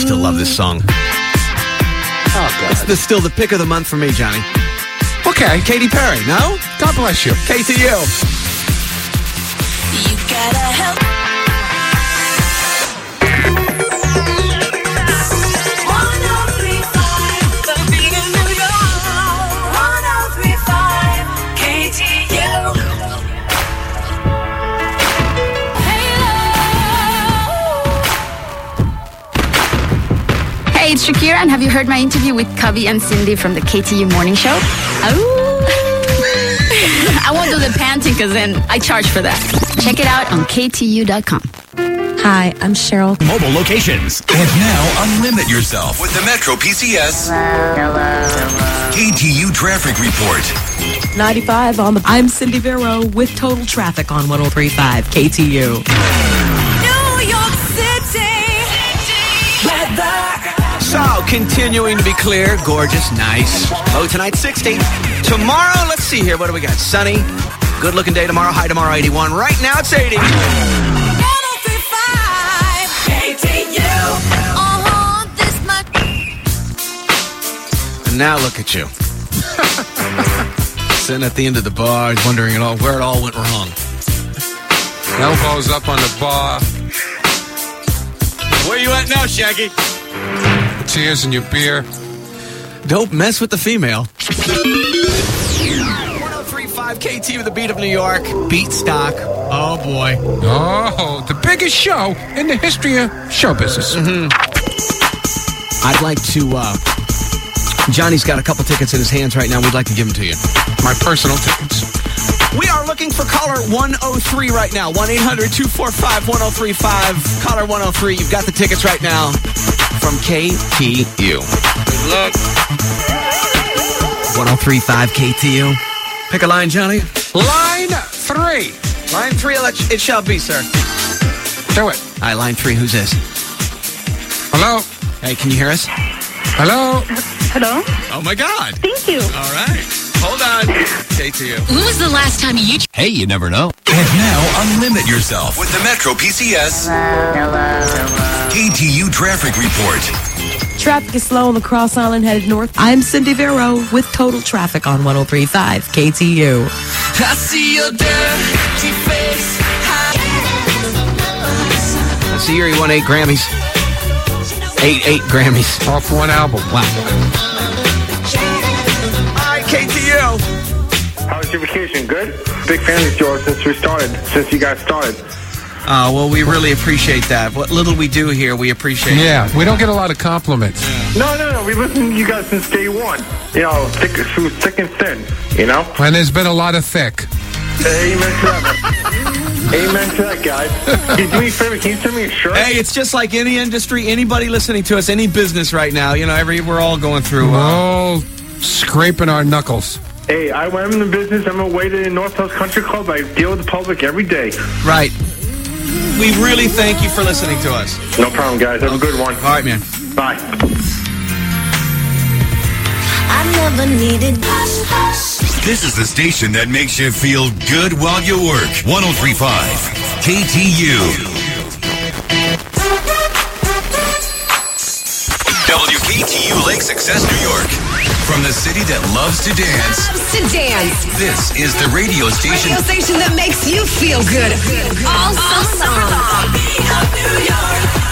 still love this song. Oh, God. It's still the pick of the month for me, Johnny. Okay. Katy Perry, no? God bless you. KTU. You gotta help. Hey, it's Shakira, and have you heard my interview with Cubby and Cindy from the KTU Morning Show? Oh. I won't do the panting because then I charge for that. Check it out on KTU.com. Hi, I'm Cheryl. Mobile locations. And now, unlimit yourself with the Metro PCS KTU Traffic Report. 95 on the... I'm Cindy Vero with Total Traffic on 103.5 KTU. New York City. Weather. So, continuing to be clear, gorgeous, nice. Low tonight, 60. Tomorrow, let's see here. What do we got? Sunny. Good looking day tomorrow. High tomorrow, 81. Right now, it's 80. 103.5 KTU. This much. And now look at you. Sitting at the end of the bar, wondering where it all went wrong. Elbows up on the bar. Where you at now, Shaggy? Tears in your beer. Don't mess with the female. 103.5 KT with the beat of New York. Beat stock. Oh, boy. Oh, the biggest show in the history of show business. Mm-hmm. I'd like to... Johnny's got a couple tickets in his hands right now. We'd like to give them to you. My personal tickets. We are looking for caller 103 right now. 1-800-245-1035. Caller 103. You've got the tickets right now from KTU. Good luck. 103.5 KTU. Pick a line, Johnny. Line 3. Line 3, it shall be, sir. Do it. All right, line 3. Who's this? Hello? Hey, can you hear us? Hello? Hello? Oh, my God. Thank you. All right. Hold on. KTU. When was the last time you... Hey, you never know. And now, unlimit yourself with the Metro PCS KTU Traffic Report. Traffic is slow on the Cross Island headed north. I'm Cindy Vero with Total Traffic on 103.5 KTU. I see your dirty face. I see here he won 8 Grammys. 8 Grammys. Off one album. Wow. All right, KTU. How was your vacation? Good? Big fan of yours since you guys started. Well, we really appreciate that. What little we do here, we appreciate it. Yeah, we don't get a lot of compliments. No. We listened to you guys since day one. You know, through thick and thin, you know? And there's been a lot of thick. Amen to that. Amen to that, guys. Can you do me a favor? Can you send me a shirt? Hey, it's just like any industry, anybody listening to us, any business right now. You know, we're all going through. We're all scraping our knuckles. Hey, I'm in the business. I'm a waiter in North Hills Country Club. I deal with the public every day. Right. We really thank you for listening to us. No problem, guys. Have a good one. All right, man. Bye. I never needed... This is the station that makes you feel good while you work. 103.5 KTU. WKTU Lake Success, New York. From the city that loves to dance. Loves to dance. This is the radio station. Radio station that makes you feel good. All summer long. New York.